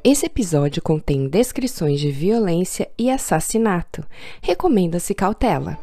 Esse episódio contém descrições de violência e assassinato. Recomenda-se cautela.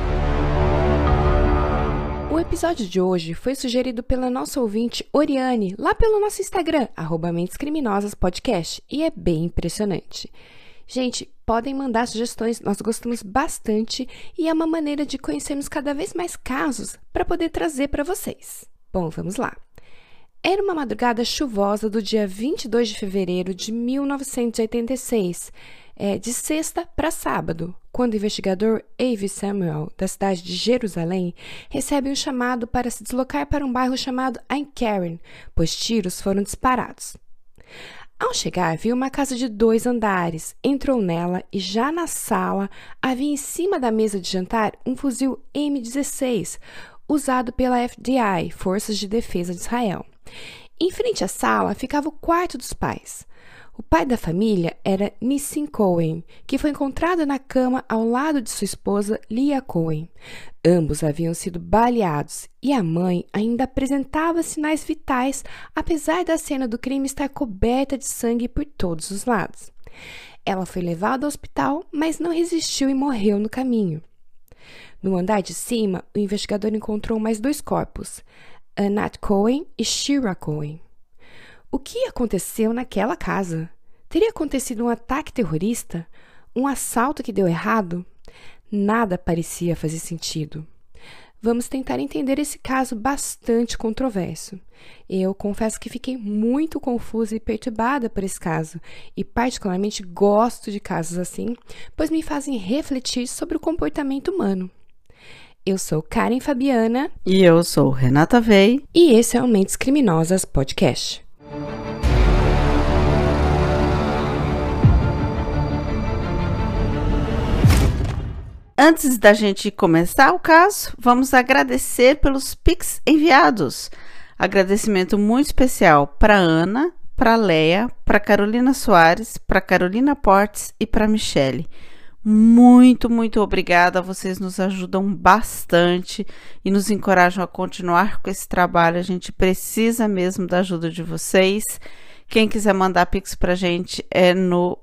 O episódio de hoje foi sugerido pela nossa ouvinte Oriane, lá pelo nosso Instagram, @mentescriminosaspodcast, e é bem impressionante. Gente, podem mandar sugestões, nós gostamos bastante e é uma maneira de conhecermos cada vez mais casos para poder trazer para vocês. Bom, vamos lá. Era uma madrugada chuvosa do dia 22 de fevereiro de 1986, de sexta para sábado, quando o investigador Avi Samuel, da cidade de Jerusalém, recebe um chamado para se deslocar para um bairro chamado Ain Keren, pois tiros foram disparados. Ao chegar, viu uma casa de 2 andares, entrou nela e já na sala havia em cima da mesa de jantar um fuzil M16, usado pela FDI, Forças de Defesa de Israel. Em frente à sala ficava o quarto dos pais. O pai da família era Nissim Cohen, que foi encontrado na cama ao lado de sua esposa Leah Cohen. Ambos haviam sido baleados e a mãe ainda apresentava sinais vitais, apesar da cena do crime estar coberta de sangue por todos os lados. Ela foi levada ao hospital, mas não resistiu e morreu no caminho. No andar de cima, o investigador encontrou mais 2 corpos, Anat Cohen e Shira Cohen. O que aconteceu naquela casa? Teria acontecido um ataque terrorista? Um assalto que deu errado? Nada parecia fazer sentido. Vamos tentar entender esse caso bastante controverso. Eu confesso que fiquei muito confusa e perturbada por esse caso, e particularmente gosto de casos assim, pois me fazem refletir sobre o comportamento humano. Eu sou Karen Fabiana. E eu sou Renata Vey. E esse é o Mentes Criminosas Podcast. Antes da gente começar o caso, vamos agradecer pelos Pix enviados. Agradecimento muito especial para Ana, para Leia, para Carolina Soares, para Carolina Portes e para Michele. Muito, muito obrigada. Vocês nos ajudam bastante e nos encorajam a continuar com esse trabalho. A gente precisa mesmo da ajuda de vocês. Quem quiser mandar pix pra gente é no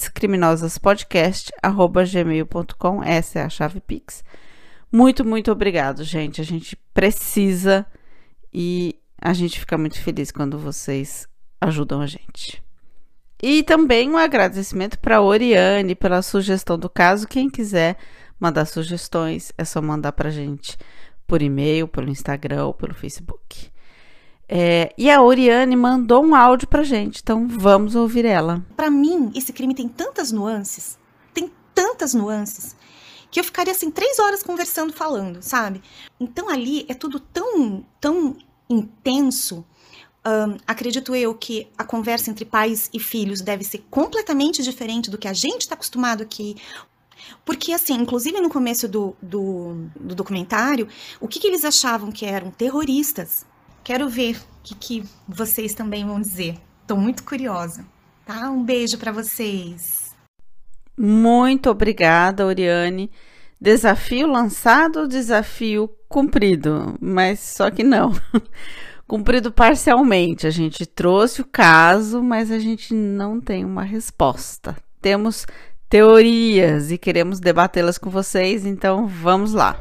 mentescriminosaspodcast@gmail.com. Essa é a chave pix. Muito, muito obrigado, gente. A gente precisa e a gente fica muito feliz quando vocês ajudam a gente. E também um agradecimento para a Oriane pela sugestão do caso. Quem quiser mandar sugestões, é só mandar para a gente por e-mail, pelo Instagram ou pelo Facebook. E a Oriane mandou um áudio para a gente, então vamos ouvir ela. Para mim, esse crime tem tantas nuances, que eu ficaria assim 3 horas conversando, falando, sabe? Então ali é tudo tão intenso. Acredito eu que a conversa entre pais e filhos deve ser completamente diferente do que a gente está acostumado aqui. Porque, assim, inclusive no começo do documentário, o que eles achavam que eram terroristas? Quero ver o que vocês também vão dizer. Estou muito curiosa, tá? Um beijo para vocês. Muito obrigada, Oriane. Desafio lançado, desafio cumprido, mas só que não. Cumprido parcialmente. A gente trouxe o caso, mas a gente não tem uma resposta. Temos teorias e queremos debatê-las com vocês, então vamos lá.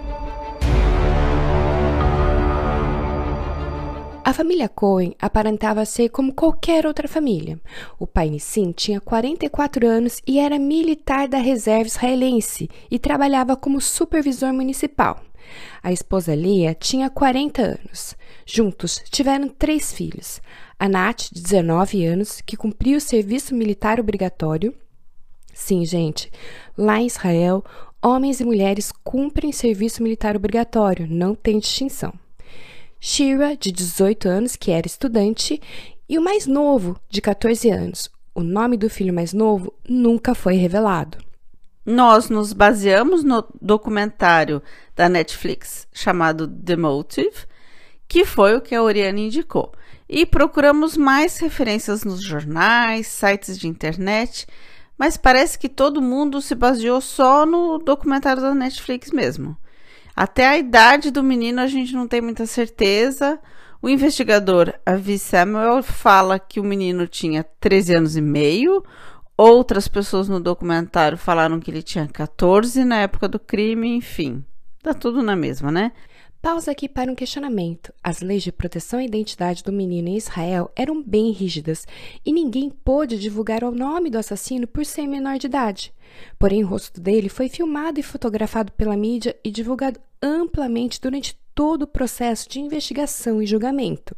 A família Cohen aparentava ser como qualquer outra família. O pai Nissim tinha 44 anos e era militar da reserva israelense e trabalhava como supervisor municipal. A esposa Leah tinha 40 anos. Juntos, tiveram 3 filhos. Anat, de 19 anos, que cumpriu o serviço militar obrigatório. Sim, gente, lá em Israel, homens e mulheres cumprem serviço militar obrigatório, não tem distinção. Shira, de 18 anos, que era estudante, e o mais novo, de 14 anos. O nome do filho mais novo nunca foi revelado. Nós nos baseamos no documentário da Netflix chamado The Motive, que foi o que a Oriane indicou. E procuramos mais referências nos jornais, sites de internet, mas parece que todo mundo se baseou só no documentário da Netflix mesmo. Até a idade do menino a gente não tem muita certeza. O investigador Avi Samuel fala que o menino tinha 13 anos e meio. Outras pessoas no documentário falaram que ele tinha 14 na época do crime, enfim. Tá tudo na mesma, né? Pausa aqui para um questionamento. As leis de proteção à identidade do menino em Israel eram bem rígidas e ninguém pôde divulgar o nome do assassino por ser menor de idade. Porém, o rosto dele foi filmado e fotografado pela mídia e divulgado amplamente durante todo o processo de investigação e julgamento.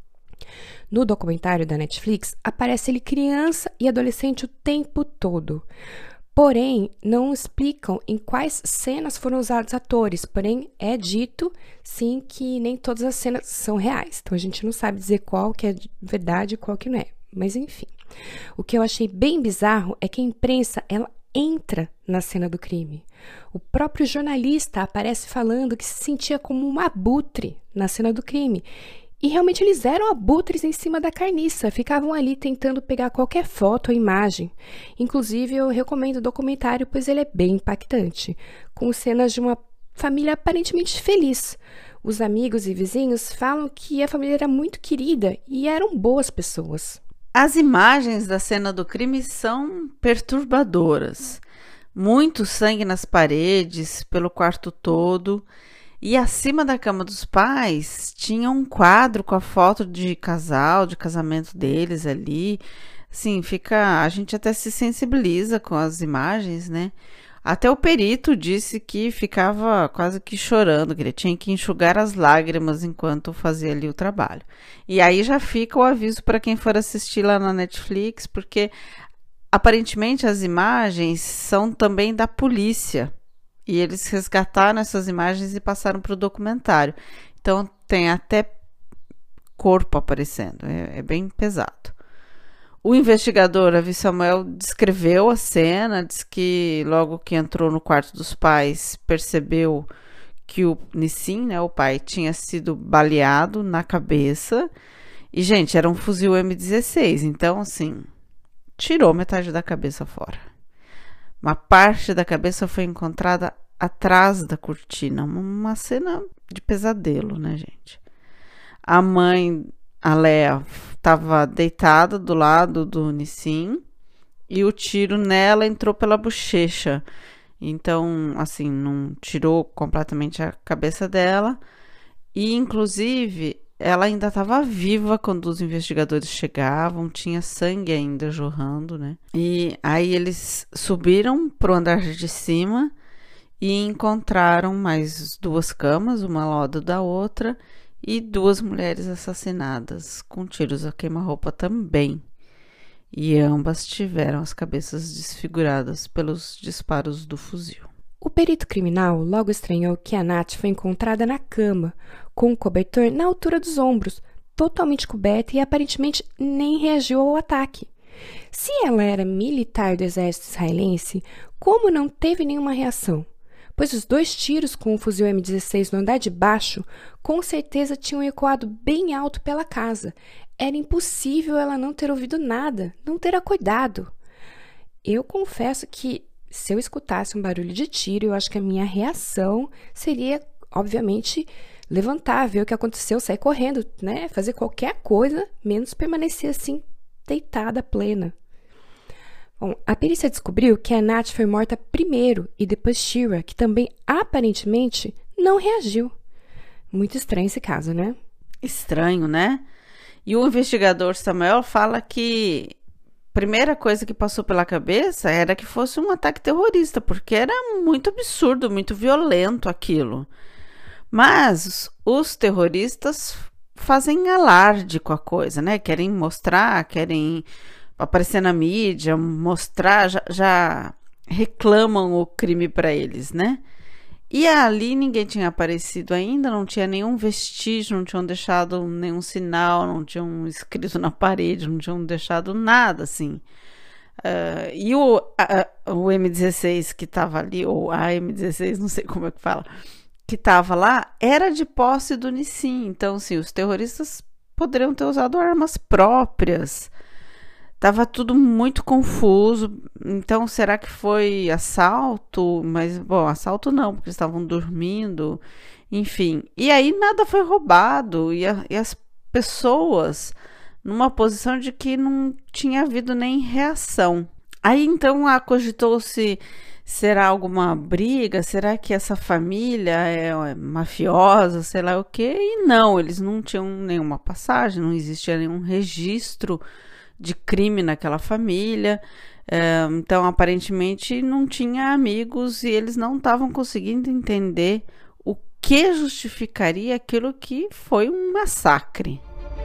No documentário da Netflix, aparece ele criança e adolescente o tempo todo. Porém, não explicam em quais cenas foram usados atores, porém é dito, sim, que nem todas as cenas são reais. Então a gente não sabe dizer qual que é verdade e qual que não é. Mas enfim, o que eu achei bem bizarro é que a imprensa, ela entra na cena do crime. O próprio jornalista aparece falando que se sentia como um abutre na cena do crime. E realmente eles eram abutres em cima da carniça, ficavam ali tentando pegar qualquer foto ou imagem. Inclusive, eu recomendo o documentário, pois ele é bem impactante, com cenas de uma família aparentemente feliz. Os amigos e vizinhos falam que a família era muito querida e eram boas pessoas. As imagens da cena do crime são perturbadoras. Muito sangue nas paredes, pelo quarto todo. E acima da cama dos pais tinha um quadro com a foto de casal, de casamento deles ali. Assim, a gente até se sensibiliza com as imagens, né? Até o perito disse que ficava quase que chorando, que ele tinha que enxugar as lágrimas enquanto fazia ali o trabalho. E aí já fica o aviso para quem for assistir lá na Netflix, porque aparentemente as imagens são também da polícia. E eles resgataram essas imagens e passaram para o documentário. Então, tem até corpo aparecendo. É bem pesado. O investigador, Avi Samuel, descreveu a cena. Diz que logo que entrou no quarto dos pais, percebeu que o Nissim, né, o pai, tinha sido baleado na cabeça. E, gente, era um fuzil M16. Então, assim, tirou metade da cabeça fora. Uma parte da cabeça foi encontrada atrás da cortina. Uma cena de pesadelo, né, gente? A mãe, a Léa, estava deitada do lado do Nissim e o tiro nela entrou pela bochecha. Então, assim, não tirou completamente a cabeça dela. E, inclusive, ela ainda estava viva quando os investigadores chegavam, tinha sangue ainda jorrando, né? E aí eles subiram pro andar de cima e encontraram mais 2 camas, uma ao lado da outra, e 2 mulheres assassinadas, com tiros a queima-roupa também. E ambas tiveram as cabeças desfiguradas pelos disparos do fuzil. O perito criminal logo estranhou que a Nath foi encontrada na cama, com o cobertor na altura dos ombros, totalmente coberta e aparentemente nem reagiu ao ataque. Se ela era militar do exército israelense, como não teve nenhuma reação? Pois os 2 tiros com o fuzil M16 no andar de baixo com certeza tinham ecoado bem alto pela casa. Era impossível ela não ter ouvido nada, não ter acordado. Eu confesso que se eu escutasse um barulho de tiro, eu acho que a minha reação seria, obviamente, levantar, ver o que aconteceu, sair correndo, né? Fazer qualquer coisa, menos permanecer assim, deitada, plena. Bom, a perícia descobriu que a Nath foi morta primeiro e depois Shira, que também aparentemente não reagiu. Muito estranho esse caso, né? Estranho, né? E o investigador Samuel fala que a primeira coisa que passou pela cabeça era que fosse um ataque terrorista, porque era muito absurdo, muito violento aquilo. Mas os terroristas fazem alarde com a coisa, né? Querem mostrar, querem aparecer na mídia, mostrar, já reclamam o crime para eles, né? E ali ninguém tinha aparecido ainda, não tinha nenhum vestígio, não tinham deixado nenhum sinal, não tinham escrito na parede, não tinham deixado nada, assim. E o M16 que estava ali, ou a M16, não sei como é que fala, que estava lá, era de posse do Nissim. Então, assim, os terroristas poderiam ter usado armas próprias. Tava tudo muito confuso. Então, será que foi assalto? Mas, bom, assalto não, porque estavam dormindo. Enfim. E aí nada foi roubado. E as pessoas numa posição de que não tinha havido nem reação. Aí então cogitou-se, será alguma briga? Será que essa família é mafiosa, sei lá o quê? E não, eles não tinham nenhuma passagem, não existia nenhum registro de crime naquela família. Então, aparentemente, não tinha amigos e eles não estavam conseguindo entender o que justificaria aquilo que foi um massacre.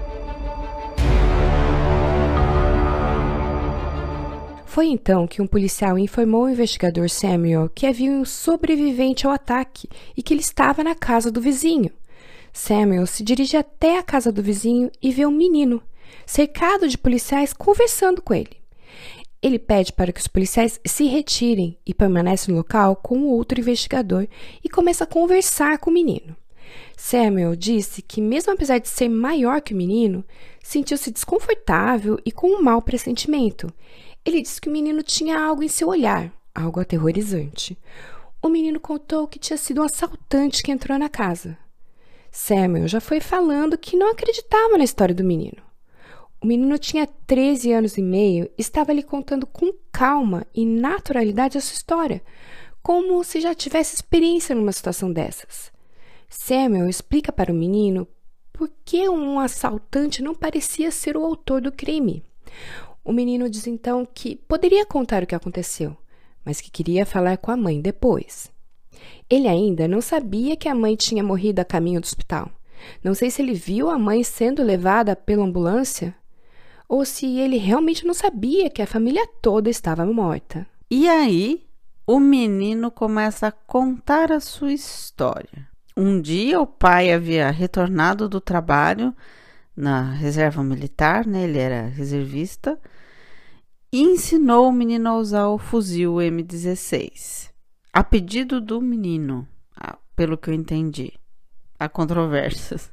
Foi então que um policial informou ao investigador Samuel que havia um sobrevivente ao ataque e que ele estava na casa do vizinho. Samuel se dirige até a casa do vizinho e vê um menino, cercado de policiais, conversando com ele. Ele pede para que os policiais se retirem e permanece no local com o outro investigador e começa a conversar com o menino. Samuel disse que, mesmo apesar de ser maior que o menino, sentiu-se desconfortável e com um mau pressentimento. Ele disse que o menino tinha algo em seu olhar, algo aterrorizante. O menino contou que tinha sido um assaltante que entrou na casa. Samuel já foi falando que não acreditava na história do menino. O menino tinha 13 anos e meio e estava lhe contando com calma e naturalidade a sua história, como se já tivesse experiência numa situação dessas. Samuel explica para o menino por que um assaltante não parecia ser o autor do crime. O menino diz então que poderia contar o que aconteceu, mas que queria falar com a mãe depois. Ele ainda não sabia que a mãe tinha morrido a caminho do hospital. Não sei se ele viu a mãe sendo levada pela ambulância ou se ele realmente não sabia que a família toda estava morta. E aí, o menino começa a contar a sua história. Um dia, o pai havia retornado do trabalho na reserva militar, né? Ele era reservista, e ensinou o menino a usar o fuzil M16. A pedido do menino, pelo que eu entendi, há controvérsias.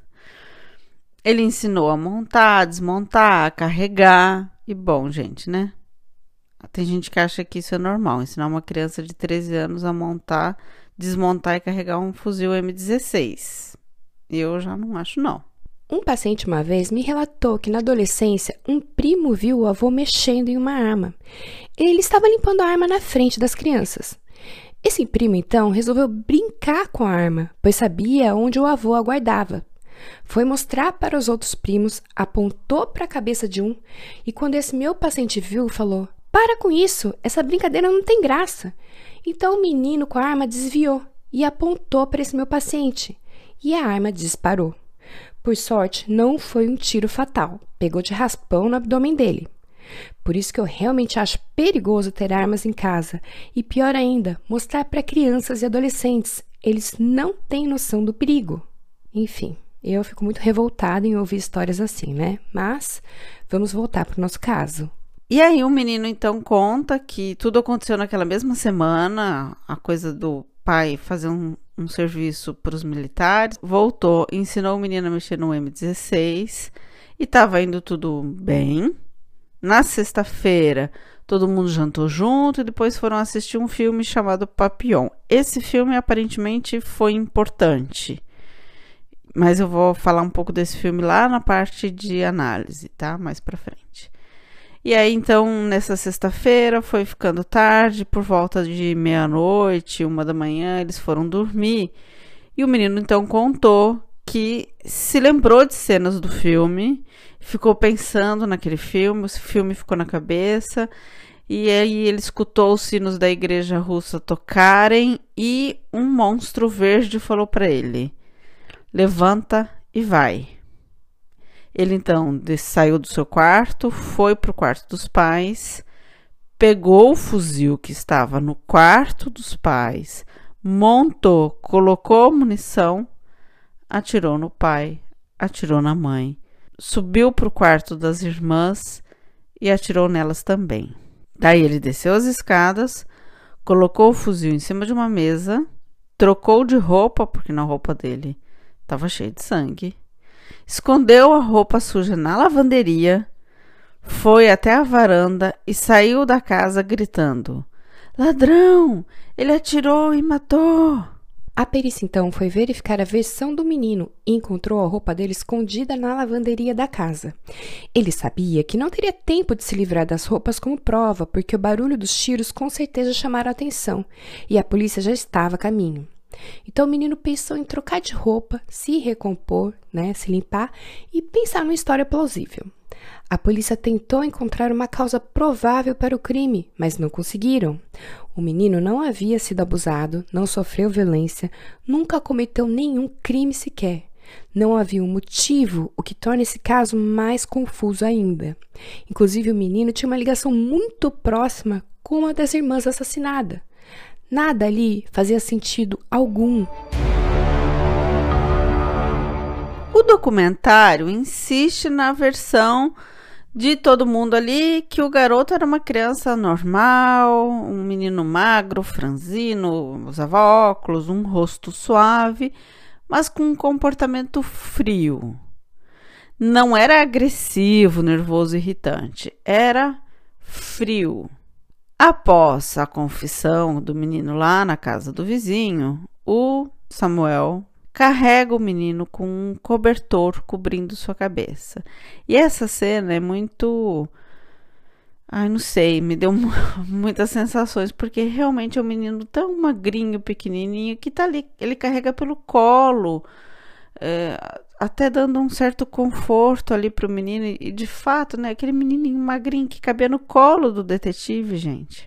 Ele ensinou a montar, desmontar, a carregar. E bom, gente, né? Tem gente que acha que isso é normal, ensinar uma criança de 13 anos a montar, desmontar e carregar um fuzil M16. Eu já não acho, não. Um paciente uma vez me relatou que na adolescência um primo viu o avô mexendo em uma arma. Ele estava limpando a arma na frente das crianças. Esse primo então resolveu brincar com a arma, pois sabia onde o avô a guardava. Foi mostrar para os outros primos, apontou para a cabeça de um e quando esse meu paciente viu, falou: "Para com isso, essa brincadeira não tem graça." Então o menino com a arma desviou e apontou para esse meu paciente e a arma disparou. Por sorte, não foi um tiro fatal, pegou de raspão no abdômen dele. Por isso que eu realmente acho perigoso ter armas em casa e, pior ainda, mostrar para crianças e adolescentes. Eles não têm noção do perigo. Enfim, eu fico muito revoltada em ouvir histórias assim, né? Mas vamos voltar para o nosso caso. E aí o menino então conta que tudo aconteceu naquela mesma semana, a coisa do pai fazer um serviço para os militares, voltou, ensinou o menino a mexer no M16 e estava indo tudo bem. Na sexta-feira, todo mundo jantou junto e depois foram assistir um filme chamado Papillon. Esse filme aparentemente foi importante, mas eu vou falar um pouco desse filme lá na parte de análise, tá? Mais pra frente. E aí, então, nessa sexta-feira, foi ficando tarde, por volta de meia-noite, 1h, eles foram dormir. E o menino, então, contou que se lembrou de cenas do filme, ficou pensando naquele filme, o filme ficou na cabeça, e aí ele escutou os sinos da igreja russa tocarem e um monstro verde falou para ele: "Levanta e vai." Ele então saiu do seu quarto, foi para o quarto dos pais, pegou o fuzil que estava no quarto dos pais, montou, colocou munição, atirou no pai, atirou na mãe, subiu para o quarto das irmãs e atirou nelas também. Daí ele desceu as escadas, colocou o fuzil em cima de uma mesa, trocou de roupa, porque na roupa dele estava cheia de sangue, escondeu a roupa suja na lavanderia, foi até a varanda e saiu da casa gritando: "Ladrão! Ele atirou e matou!" A perícia então foi verificar a versão do menino e encontrou a roupa dele escondida na lavanderia da casa. Ele sabia que não teria tempo de se livrar das roupas como prova, porque o barulho dos tiros com certeza chamaram a atenção e a polícia já estava a caminho. Então o menino pensou em trocar de roupa, se recompor, se limpar e pensar numa história plausível. A polícia tentou encontrar uma causa provável para o crime, mas não conseguiram. O menino não havia sido abusado, não sofreu violência, nunca cometeu nenhum crime sequer. Não havia um motivo, o que torna esse caso mais confuso ainda. Inclusive, o menino tinha uma ligação muito próxima com uma das irmãs assassinada. Nada ali fazia sentido algum. O documentário insiste na versão de todo mundo ali que o garoto era uma criança normal, um menino magro, franzino, usava óculos, um rosto suave, mas com um comportamento frio. Não era agressivo, nervoso, irritante, era frio. Após a confissão do menino lá na casa do vizinho, o Samuel carrega o menino com um cobertor cobrindo sua cabeça. E essa cena é muito... não sei, me deu muitas sensações, porque realmente é um menino tão magrinho, pequenininho, que tá ali, ele carrega pelo colo, até dando um certo conforto ali pro menino. E de fato, aquele menininho magrinho que cabia no colo do detetive, gente.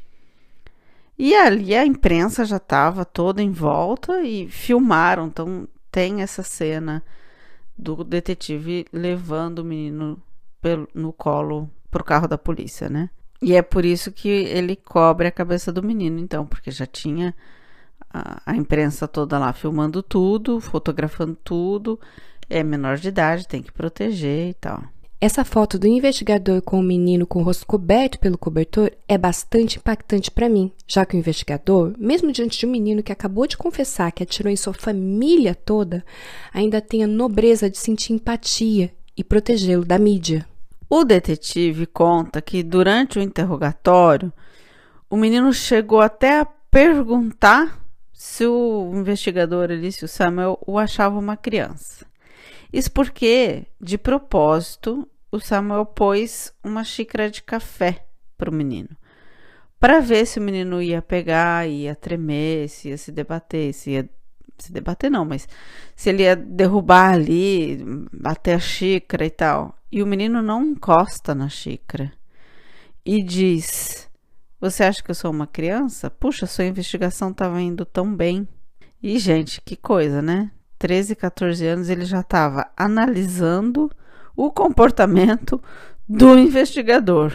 E ali a imprensa já estava toda em volta e filmaram. Então tem essa cena do detetive levando o menino no colo pro carro da polícia, E é por isso que ele cobre a cabeça do menino, então, porque já tinha a imprensa toda lá filmando tudo, fotografando tudo. É menor de idade, tem que proteger e tal. Essa foto do investigador com o menino com o rosto coberto pelo cobertor é bastante impactante para mim, já que o investigador, mesmo diante de um menino que acabou de confessar que atirou em sua família toda, ainda tem a nobreza de sentir empatia e protegê-lo da mídia. O detetive conta que durante o interrogatório, o menino chegou até a perguntar se o investigador ali, se o Samuel, o achava uma criança. Isso porque, de propósito, o Samuel pôs uma xícara de café para o menino, para ver se o menino ia pegar, ia tremer, se ia se debater, mas se ele ia derrubar ali, bater a xícara e tal. E o menino não encosta na xícara e diz: "Você acha que eu sou uma criança? Puxa, sua investigação estava indo tão bem." E, gente, que coisa, 13, 14 anos, ele já estava analisando o comportamento do investigador.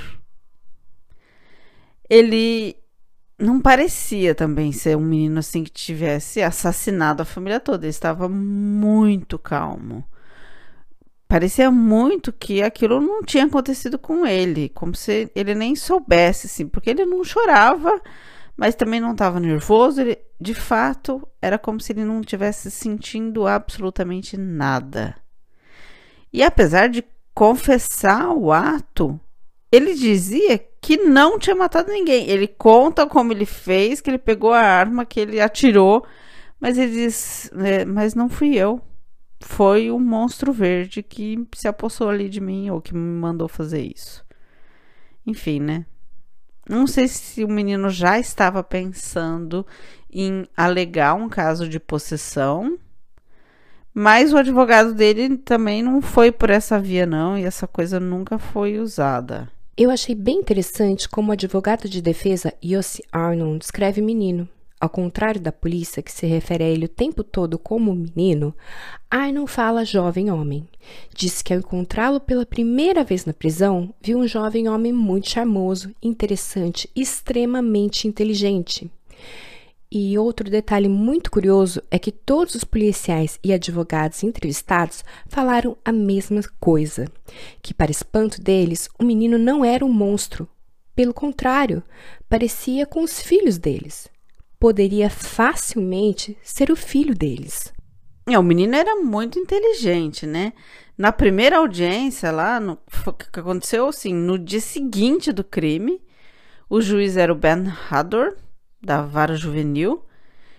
Ele não parecia também ser um menino assim que tivesse assassinado a família toda. Ele estava muito calmo. Parecia muito que aquilo não tinha acontecido com ele, como se ele nem soubesse, assim, porque ele não chorava, mas também não estava nervoso. Ele, de fato, era como se ele não estivesse sentindo absolutamente nada. E apesar de confessar o ato, ele dizia que não tinha matado ninguém. Ele conta como ele fez, que ele pegou a arma, que ele atirou, mas ele diz: mas não fui eu. Foi um monstro verde que se apossou ali de mim, ou que me mandou fazer isso. Enfim, Não sei se o menino já estava pensando em alegar um caso de possessão, mas o advogado dele também não foi por essa via, não, e essa coisa nunca foi usada. Eu achei bem interessante como o advogado de defesa Yossi Arnon descreve o menino. Ao contrário da polícia, que se refere a ele o tempo todo como menino, Arnon fala jovem homem. Diz que ao encontrá-lo pela primeira vez na prisão, viu um jovem homem muito charmoso, interessante e extremamente inteligente. E outro detalhe muito curioso é que todos os policiais e advogados entrevistados falaram a mesma coisa, que para espanto deles, o menino não era um monstro. Pelo contrário, parecia com os filhos deles. Poderia facilmente ser o filho deles. O menino era muito inteligente, Na primeira audiência lá, o que aconteceu assim, no dia seguinte do crime, o juiz era o Ben Hador, da vara juvenil,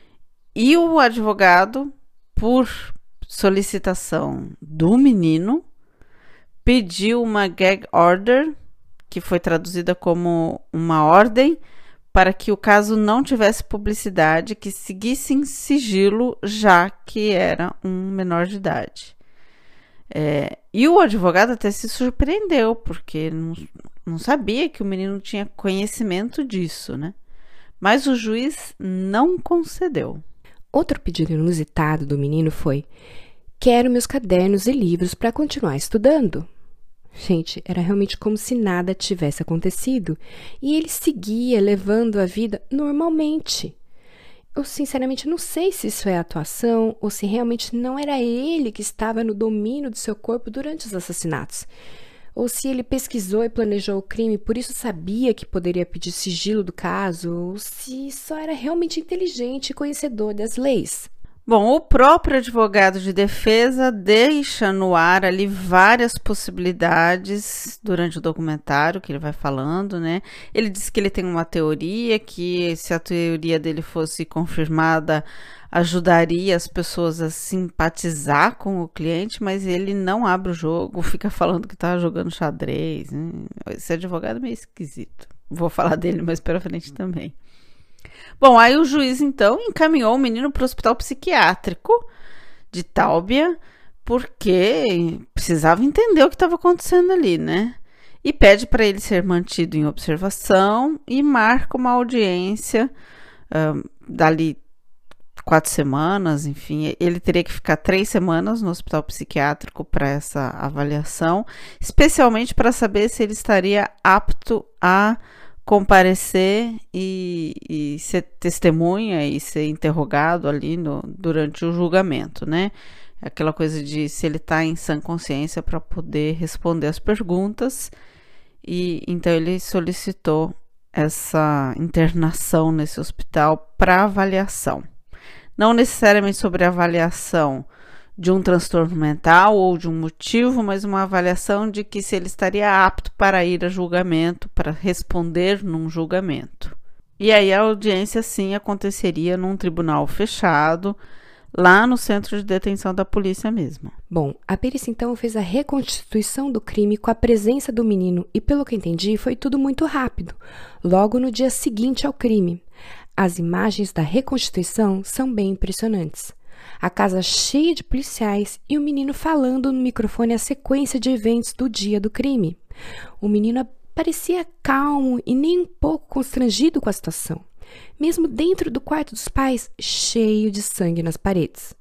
E o advogado, por solicitação do menino, pediu uma gag order, que foi traduzida como uma ordem, para que o caso não tivesse publicidade, que seguisse em sigilo, já que era um menor de idade. E o advogado até se surpreendeu, porque não sabia que o menino tinha conhecimento disso, né? Mas o juiz não concedeu. Outro pedido inusitado do menino foi: quero meus cadernos e livros para continuar estudando. Gente, era realmente como se nada tivesse acontecido e ele seguia levando a vida normalmente. Eu sinceramente não sei se isso é atuação ou se realmente não era ele que estava no domínio do seu corpo durante os assassinatos. Ou se ele pesquisou e planejou o crime, por isso sabia que poderia pedir sigilo do caso, ou se só era realmente inteligente e conhecedor das leis. Bom, o próprio advogado de defesa deixa no ar ali várias possibilidades durante o documentário que ele vai falando, né? Ele diz que ele tem uma teoria, que se a teoria dele fosse confirmada, ajudaria as pessoas a simpatizar com o cliente, mas ele não abre o jogo, fica falando que tá jogando xadrez. Esse advogado é meio esquisito. Vou falar dele mais pra frente também. Bom, aí o juiz, então, encaminhou o menino para o hospital psiquiátrico de Tálbia, porque precisava entender o que estava acontecendo ali, né? E pede para ele ser mantido em observação e marca uma audiência dali 4 semanas, enfim. Ele teria que ficar 3 semanas no hospital psiquiátrico para essa avaliação, especialmente para saber se ele estaria apto a comparecer e ser testemunha e ser interrogado ali durante o julgamento, né? Aquela coisa de se ele está em sã consciência para poder responder as perguntas. E então ele solicitou essa internação nesse hospital para avaliação. Não necessariamente sobre a avaliação de um transtorno mental ou de um motivo, mas uma avaliação de que se ele estaria apto para ir a julgamento, para responder num julgamento. E aí a audiência, sim, aconteceria num tribunal fechado, lá no centro de detenção da polícia mesmo. Bom, a perícia então fez a reconstituição do crime com a presença do menino e, pelo que entendi, foi tudo muito rápido, logo no dia seguinte ao crime. As imagens da reconstituição são bem impressionantes. A casa cheia de policiais e o menino falando no microfone a sequência de eventos do dia do crime. O menino parecia calmo e nem um pouco constrangido com a situação, mesmo dentro do quarto dos pais, cheio de sangue nas paredes.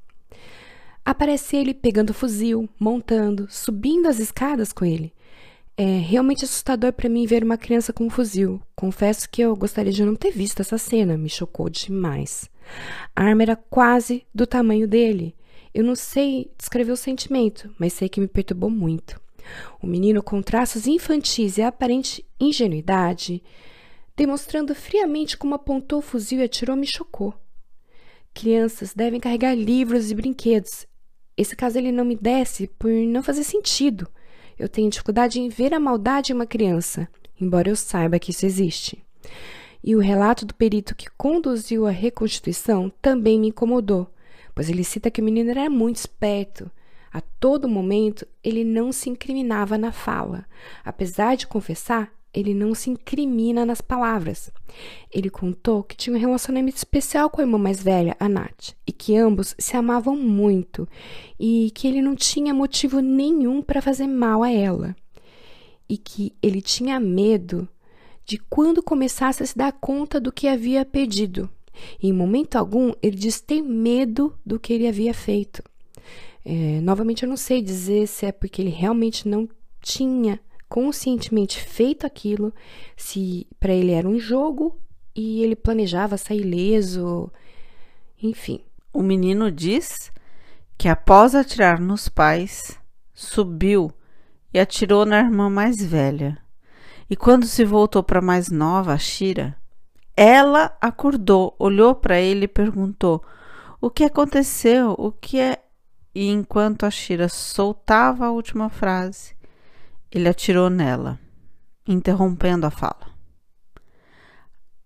Aparece ele pegando o fuzil, montando, subindo as escadas com ele. É realmente assustador para mim ver uma criança com um fuzil. Confesso que eu gostaria de não ter visto essa cena, me chocou demais. A arma era quase do tamanho dele. Eu não sei descrever o sentimento, mas sei que me perturbou muito. O menino com traços infantis e aparente ingenuidade, demonstrando friamente como apontou o fuzil e atirou, me chocou. Crianças devem carregar livros e brinquedos. Esse caso ele não me desce por não fazer sentido. Eu tenho dificuldade em ver a maldade em uma criança, embora eu saiba que isso existe. E o relato do perito que conduziu a reconstituição também me incomodou, pois ele cita que o menino era muito esperto. A todo momento, ele não se incriminava na fala. Apesar de confessar, ele não se incrimina nas palavras. Ele contou que tinha um relacionamento especial com a irmã mais velha, a Nath, e que ambos se amavam muito, e que ele não tinha motivo nenhum para fazer mal a ela. E que ele tinha medo de quando começasse a se dar conta do que havia perdido. E, em momento algum, ele diz ter medo do que ele havia feito. Novamente, eu não sei dizer se é porque ele realmente não tinha conscientemente feito aquilo, se para ele era um jogo e ele planejava sair ileso, enfim. O menino diz que após atirar nos pais, subiu e atirou na irmã mais velha. E quando se voltou para a mais nova, a Shira, ela acordou, olhou para ele e perguntou: o que aconteceu? O que é? E enquanto a Shira soltava a última frase, ele atirou nela, interrompendo a fala.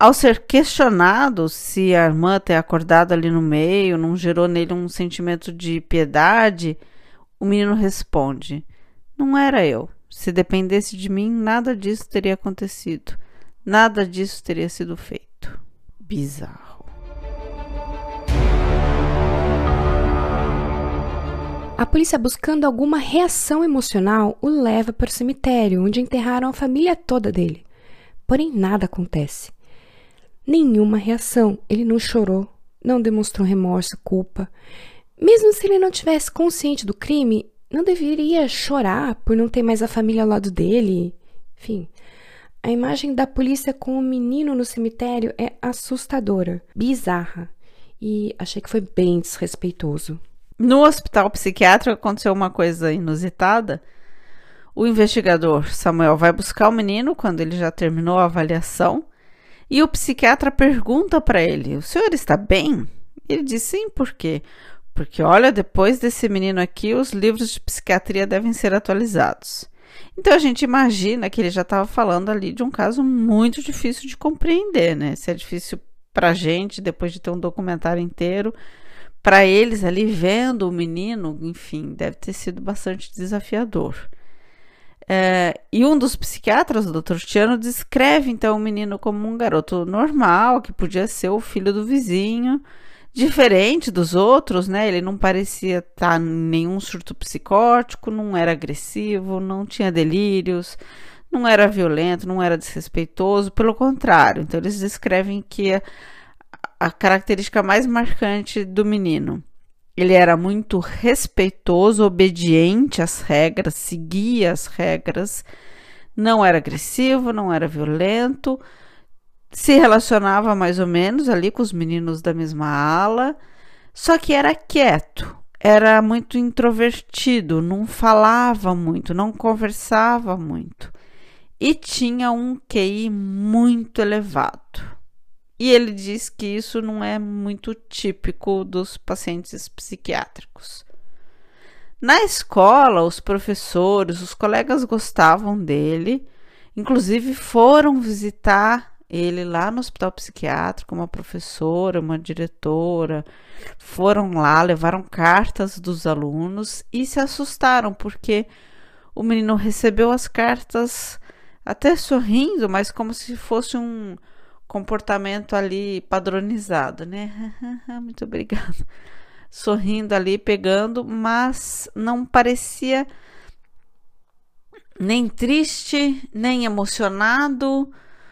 Ao ser questionado se a irmã ter acordado ali no meio não gerou nele um sentimento de piedade, o menino responde: não era eu. Se dependesse de mim, nada disso teria acontecido. Nada disso teria sido feito. Bizarro. A polícia, buscando alguma reação emocional, o leva para o cemitério, onde enterraram a família toda dele. Porém, nada acontece. Nenhuma reação. Ele não chorou, não demonstrou remorso, culpa. Mesmo se ele não tivesse consciente do crime, não deveria chorar por não ter mais a família ao lado dele. Enfim, a imagem da polícia com o menino no cemitério é assustadora, bizarra. E achei que foi bem desrespeitoso. No hospital psiquiátrico aconteceu uma coisa inusitada. O investigador Samuel vai buscar o menino quando ele já terminou a avaliação e o psiquiatra pergunta para ele: o senhor está bem? Ele diz: sim, por quê? Porque, olha, depois desse menino aqui, os livros de psiquiatria devem ser atualizados. Então, a gente imagina que ele já estava falando ali de um caso muito difícil de compreender, né? Se é difícil para a gente, depois de ter um documentário inteiro, para eles ali vendo o menino, enfim, deve ter sido bastante desafiador. E um dos psiquiatras, o Dr. Tiano, descreve então o menino como um garoto normal, que podia ser o filho do vizinho, diferente dos outros, né? Ele não parecia estar em nenhum surto psicótico, não era agressivo, não tinha delírios, não era violento, não era desrespeitoso, pelo contrário. Então eles descrevem que a característica mais marcante do menino: ele era muito respeitoso, obediente às regras, seguia as regras, não era agressivo, não era violento, se relacionava mais ou menos ali com os meninos da mesma ala, só que era quieto, era muito introvertido, não falava muito, não conversava muito e tinha um QI muito elevado. E ele diz que isso não é muito típico dos pacientes psiquiátricos. Na escola, os professores, os colegas gostavam dele, inclusive foram visitar ele lá no hospital psiquiátrico, uma professora, uma diretora, foram lá, levaram cartas dos alunos e se assustaram, porque o menino recebeu as cartas até sorrindo, mas como se fosse um comportamento ali padronizado, né? Muito obrigada. Sorrindo ali, pegando, mas não parecia nem triste, nem emocionado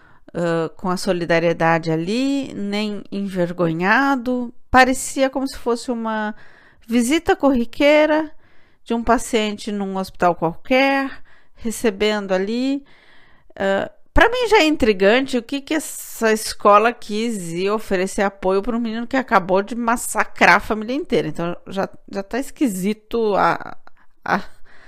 com a solidariedade ali, nem envergonhado. Parecia como se fosse uma visita corriqueira de um paciente num hospital qualquer, recebendo ali. Para mim já é intrigante o que essa escola quis ir oferecer apoio para um menino que acabou de massacrar a família inteira. Então já tá esquisito, a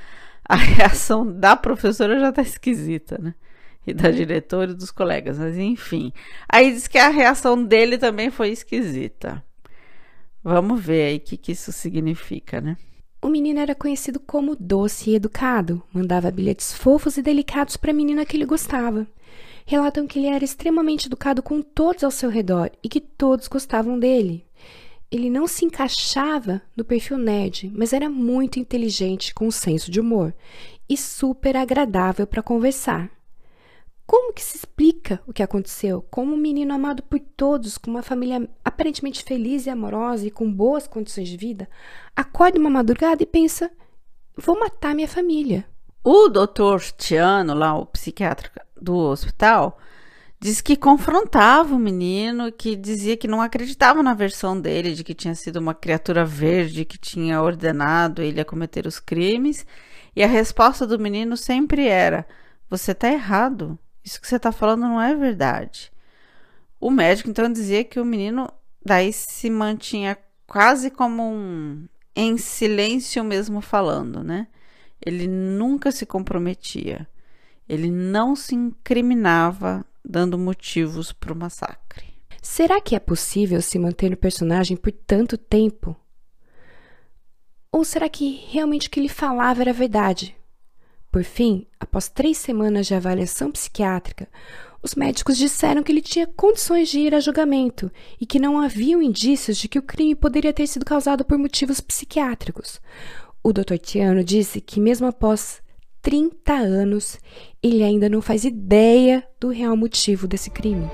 reação da professora já tá esquisita, né? E da diretora e dos colegas, mas enfim. Aí diz que a reação dele também foi esquisita. Vamos ver aí o que isso significa, né? O menino era conhecido como doce e educado, mandava bilhetes fofos e delicados para a menina que ele gostava. Relatam que ele era extremamente educado com todos ao seu redor e que todos gostavam dele. Ele não se encaixava no perfil nerd, mas era muito inteligente, com um senso de humor e super agradável para conversar. Como que se explica o que aconteceu? Como um menino amado por todos, com uma família aparentemente feliz e amorosa e com boas condições de vida, acorda uma madrugada e pensa: vou matar minha família. O Dr. Tiano, lá o psiquiatra do hospital, diz que confrontava o menino, que dizia que não acreditava na versão dele, de que tinha sido uma criatura verde que tinha ordenado ele a cometer os crimes, e a resposta do menino sempre era: você está errado. Isso que você está falando não é verdade. O médico, então, dizia que o menino daí se mantinha quase como em silêncio mesmo falando, né? Ele nunca se comprometia. Ele não se incriminava dando motivos para o massacre. Será que é possível se manter no personagem por tanto tempo? Ou será que realmente o que ele falava era verdade? Por fim, após 3 semanas de avaliação psiquiátrica, os médicos disseram que ele tinha condições de ir a julgamento e que não haviam indícios de que o crime poderia ter sido causado por motivos psiquiátricos. O Dr. Tiano disse que mesmo após 30 anos, ele ainda não faz ideia do real motivo desse crime.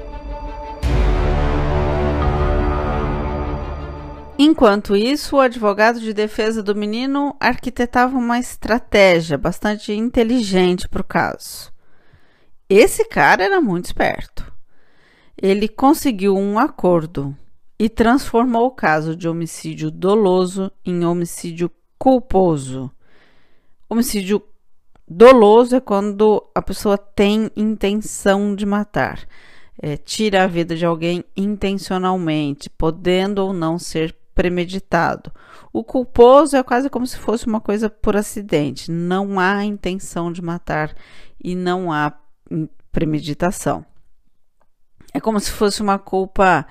Enquanto isso, o advogado de defesa do menino arquitetava uma estratégia bastante inteligente para o caso. Esse cara era muito esperto. Ele conseguiu um acordo e transformou o caso de homicídio doloso em homicídio culposo. Homicídio doloso é quando a pessoa tem intenção de matar. Tira a vida de alguém intencionalmente, podendo ou não ser premeditado. O culposo é quase como se fosse uma coisa por acidente. Não há intenção de matar e não há premeditação. É como se fosse uma culpa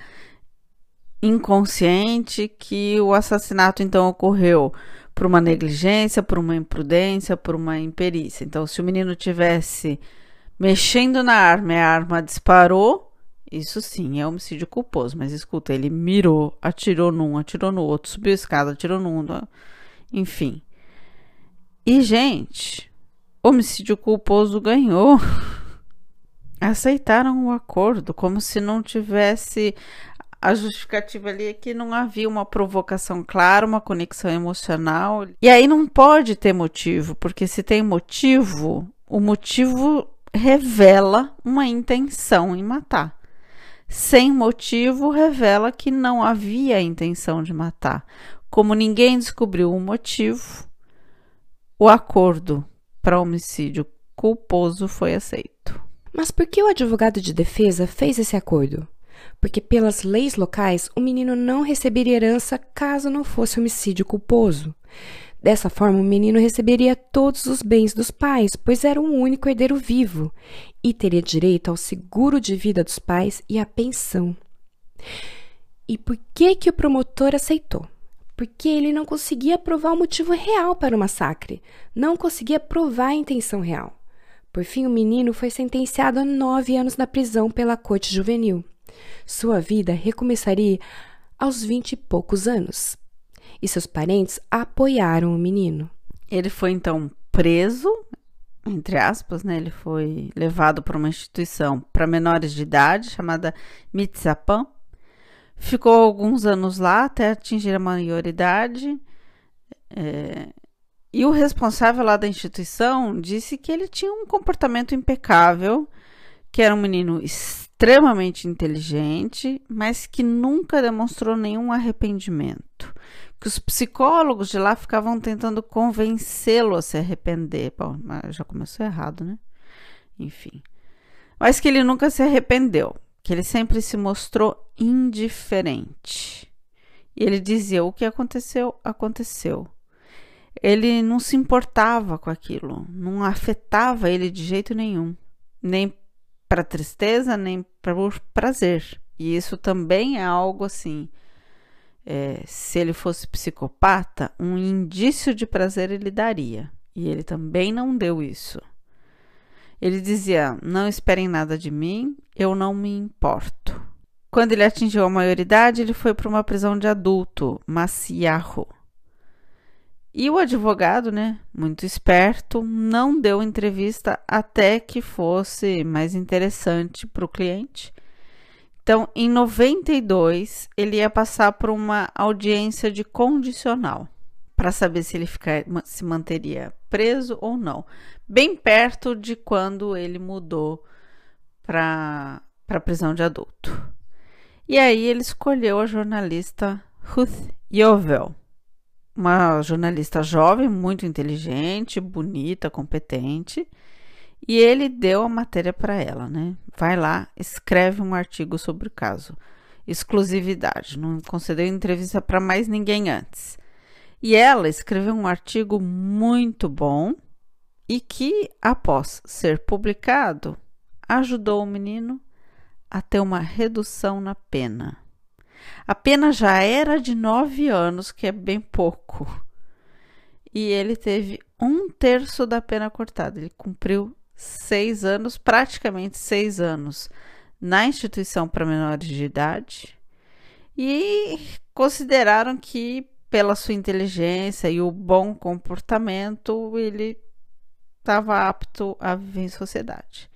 inconsciente, que o assassinato então ocorreu por uma negligência, por uma imprudência, por uma imperícia. Então, se o menino tivesse mexendo na arma e a arma disparou, isso sim é homicídio culposo. Mas escuta, ele mirou, atirou num, atirou no outro, subiu a escada, atirou num, enfim. E, gente, homicídio culposo ganhou. Aceitaram o acordo, como se não tivesse... A justificativa ali é que não havia uma provocação clara, uma conexão emocional. E aí não pode ter motivo, porque se tem motivo, o motivo revela uma intenção em matar. Sem motivo, revela que não havia intenção de matar. Como ninguém descobriu o motivo, o acordo para homicídio culposo foi aceito. Mas por que o advogado de defesa fez esse acordo? Porque pelas leis locais, o menino não receberia herança caso não fosse homicídio culposo. Dessa forma, o menino receberia todos os bens dos pais, pois era o único herdeiro vivo, e teria direito ao seguro de vida dos pais e à pensão. E por que o promotor aceitou? Porque ele não conseguia provar o motivo real para o massacre, não conseguia provar a intenção real. Por fim, o menino foi sentenciado a 9 anos na prisão pela corte juvenil. Sua vida recomeçaria aos 20 e poucos anos. E seus parentes apoiaram o menino. Ele foi então preso, entre aspas, né? Ele foi levado para uma instituição para menores de idade chamada Mitsapam. Ficou alguns anos lá até atingir a maioridade. E o responsável lá da instituição disse que ele tinha um comportamento impecável, que era um menino extremamente inteligente, mas que nunca demonstrou nenhum arrependimento. Que os psicólogos de lá ficavam tentando convencê-lo a se arrepender. Bom, mas já começou errado, né? Enfim. Mas que ele nunca se arrependeu, que ele sempre se mostrou indiferente. E ele dizia: o que aconteceu, aconteceu. Ele não se importava com aquilo, não afetava ele de jeito nenhum, nem para tristeza, nem para prazer. E isso também é algo assim, se ele fosse psicopata, um indício de prazer ele daria. E ele também não deu isso. Ele dizia: não esperem nada de mim, eu não me importo. Quando ele atingiu a maioridade, ele foi para uma prisão de adulto, Maciarro. E o advogado, né, muito esperto, não deu entrevista até que fosse mais interessante para o cliente. Então, em 92, ele ia passar por uma audiência de condicional para saber se ele se manteria preso ou não. Bem perto de quando ele mudou para a prisão de adulto. E aí ele escolheu a jornalista Ruth Yovel. Uma jornalista jovem, muito inteligente, bonita, competente. E ele deu a matéria para ela, né? Vai lá, escreve um artigo sobre o caso. Exclusividade, não concedeu entrevista para mais ninguém antes. E ela escreveu um artigo muito bom e que, após ser publicado, ajudou o menino a ter uma redução na pena. A pena já era de 9 anos, que é bem pouco. E ele teve 1/3 da pena cortada. Ele cumpriu 6 anos, praticamente 6 anos, na instituição para menores de idade, e consideraram que, pela sua inteligência e o bom comportamento, ele estava apto a viver em sociedade.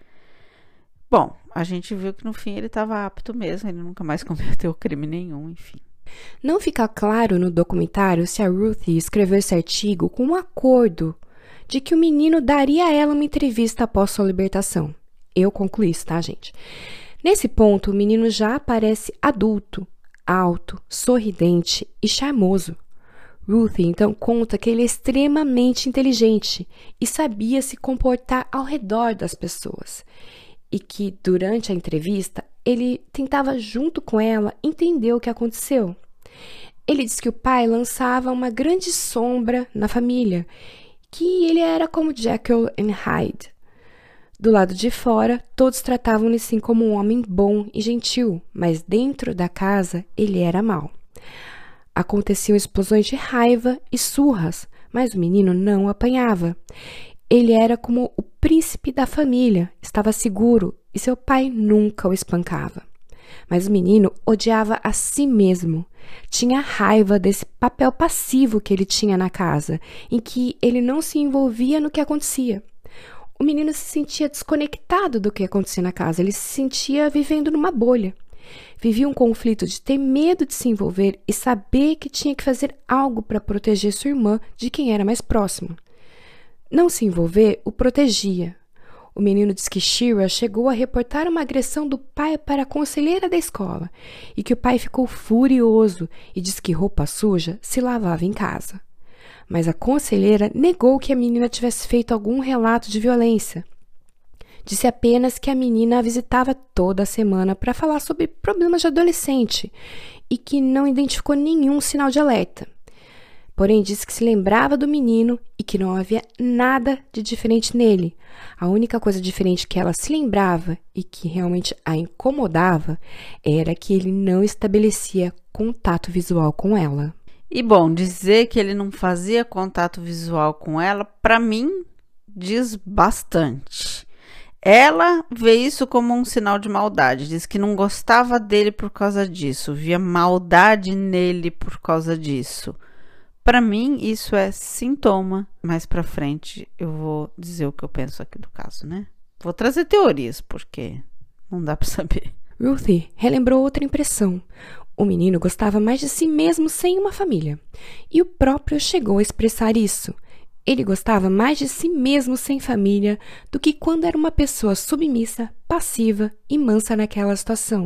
Bom, a gente viu que no fim ele estava apto mesmo, ele nunca mais cometeu crime nenhum, enfim. Não fica claro no documentário se a Ruthie escreveu esse artigo com um acordo de que o menino daria a ela uma entrevista após sua libertação. Eu concluí isso, tá, gente? Nesse ponto, o menino já aparece adulto, alto, sorridente e charmoso. Ruthie, então, conta que ele é extremamente inteligente e sabia se comportar ao redor das pessoas. E que, durante a entrevista, ele tentava, junto com ela, entender o que aconteceu. Ele diz que o pai lançava uma grande sombra na família, que ele era como Jekyll and Hyde. Do lado de fora, todos tratavam-no assim como um homem bom e gentil, mas dentro da casa ele era mau. Aconteciam explosões de raiva e surras, mas o menino não apanhava. Ele era como o príncipe da família, estava seguro e seu pai nunca o espancava. Mas o menino odiava a si mesmo. Tinha raiva desse papel passivo que ele tinha na casa, em que ele não se envolvia no que acontecia. O menino se sentia desconectado do que acontecia na casa, ele se sentia vivendo numa bolha. Vivia um conflito de ter medo de se envolver e saber que tinha que fazer algo para proteger sua irmã de quem era mais próximo. Não se envolver o protegia. O menino diz que Shira chegou a reportar uma agressão do pai para a conselheira da escola e que o pai ficou furioso e diz que roupa suja se lavava em casa. Mas a conselheira negou que a menina tivesse feito algum relato de violência. Disse apenas que a menina a visitava toda semana para falar sobre problemas de adolescente e que não identificou nenhum sinal de alerta. Porém, disse que se lembrava do menino e que não havia nada de diferente nele. A única coisa diferente que ela se lembrava e que realmente a incomodava era que ele não estabelecia contato visual com ela. E bom, dizer que ele não fazia contato visual com ela, para mim, diz bastante. Ela vê isso como um sinal de maldade, diz que não gostava dele por causa disso, via maldade nele por causa disso. Para mim, isso é sintoma. Mais pra frente, eu vou dizer o que eu penso aqui do caso, né? Vou trazer teorias, porque não dá pra saber. Ruthie relembrou outra impressão. O menino gostava mais de si mesmo sem uma família. E o próprio chegou a expressar isso. Ele gostava mais de si mesmo sem família do que quando era uma pessoa submissa, passiva e mansa naquela situação.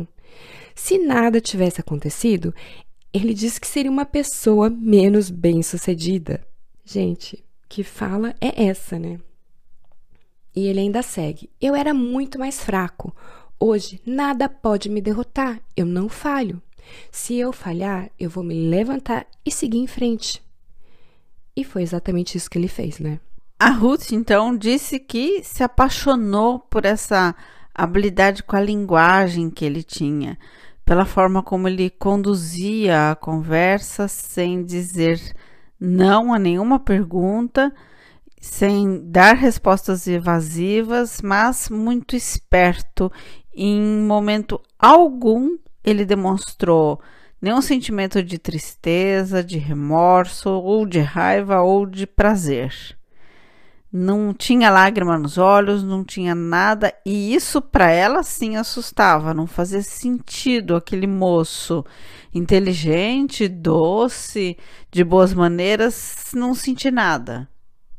Se nada tivesse acontecido, ele disse que seria uma pessoa menos bem-sucedida. Gente, que fala é essa, né? E ele ainda segue. Eu era muito mais fraco. Hoje, nada pode me derrotar. Eu não falho. Se eu falhar, eu vou me levantar e seguir em frente. E foi exatamente isso que ele fez, né? A Ruth, então, disse que se apaixonou por essa habilidade com a linguagem que ele tinha, pela forma como ele conduzia a conversa sem dizer não a nenhuma pergunta, sem dar respostas evasivas, mas muito esperto. Em momento algum, ele demonstrou nenhum sentimento de tristeza, de remorso, ou de raiva, ou de prazer. Não tinha lágrima nos olhos, não tinha nada, e isso para ela sim assustava, não fazia sentido aquele moço inteligente, doce, de boas maneiras, não sentir nada.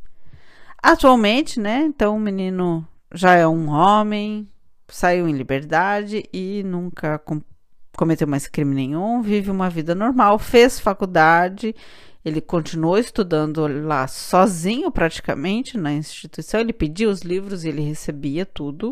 Atualmente, né, então o menino já é um homem, saiu em liberdade e nunca cometeu mais crime nenhum, vive uma vida normal, fez faculdade. Ele continuou estudando lá sozinho praticamente na instituição, ele pedia os livros e ele recebia tudo.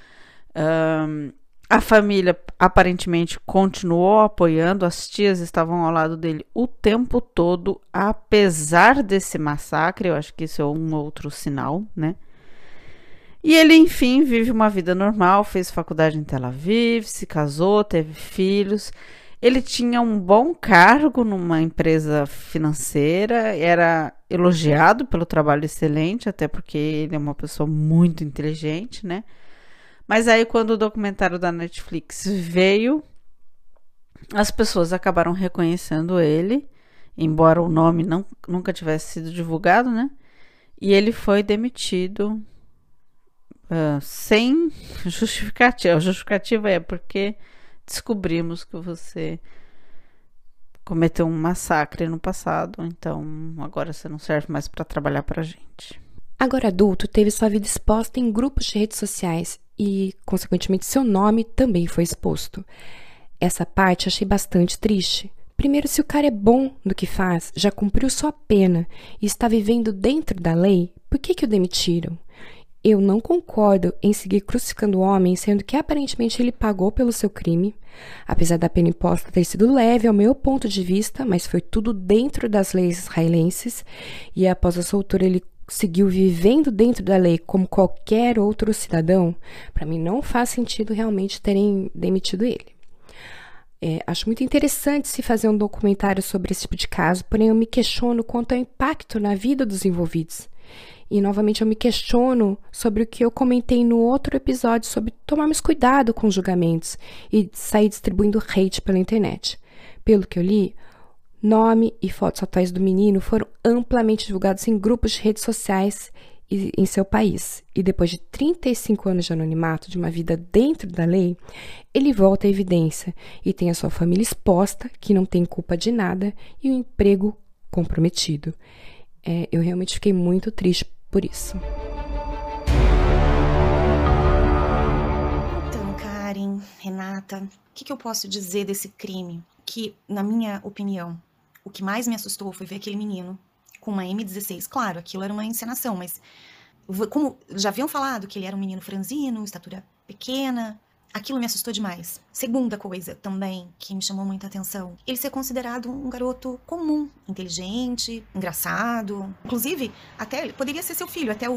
A família aparentemente continuou apoiando, as tias estavam ao lado dele o tempo todo, apesar desse massacre. Eu acho que isso é um outro sinal, né? E ele, enfim, vive uma vida normal, fez faculdade em Tel Aviv, se casou, teve filhos. Ele tinha um bom cargo numa empresa financeira, era elogiado pelo trabalho excelente, até porque ele é uma pessoa muito inteligente, né? Mas aí, quando o documentário da Netflix veio, as pessoas acabaram reconhecendo ele, embora o nome nunca tivesse sido divulgado, né? E ele foi demitido sem justificativa. A justificativa é porque descobrimos que você cometeu um massacre no passado, então agora você não serve mais para trabalhar pra gente. Agora adulto, teve sua vida exposta em grupos de redes sociais e, consequentemente, seu nome também foi exposto. Essa parte achei bastante triste. Primeiro, se o cara é bom no que faz, já cumpriu sua pena e está vivendo dentro da lei, por que o demitiram? Eu não concordo em seguir crucificando o homem, sendo que aparentemente ele pagou pelo seu crime, apesar da pena imposta ter sido leve ao meu ponto de vista, mas foi tudo dentro das leis israelenses, e após a soltura ele seguiu vivendo dentro da lei como qualquer outro cidadão. Para mim não faz sentido realmente terem demitido ele. Acho muito interessante se fazer um documentário sobre esse tipo de caso, porém eu me questiono quanto ao impacto na vida dos envolvidos. E, novamente, eu me questiono sobre o que eu comentei no outro episódio sobre tomarmos cuidado com os julgamentos e sair distribuindo hate pela internet. Pelo que eu li, nome e fotos atuais do menino foram amplamente divulgados em grupos de redes sociais em seu país. E depois de 35 anos de anonimato, de uma vida dentro da lei, ele volta à evidência e tem a sua família exposta, que não tem culpa de nada, e o emprego comprometido. Eu realmente fiquei muito triste por isso. Então, Karen, Renata, o que eu posso dizer desse crime? Que, na minha opinião, o que mais me assustou foi ver aquele menino com uma M16. Claro, aquilo era uma encenação, mas como já haviam falado que ele era um menino franzino, estatura pequena, aquilo me assustou demais. Segunda coisa também que me chamou muita atenção, ele ser considerado um garoto comum, inteligente, engraçado. Inclusive, até poderia ser seu filho, até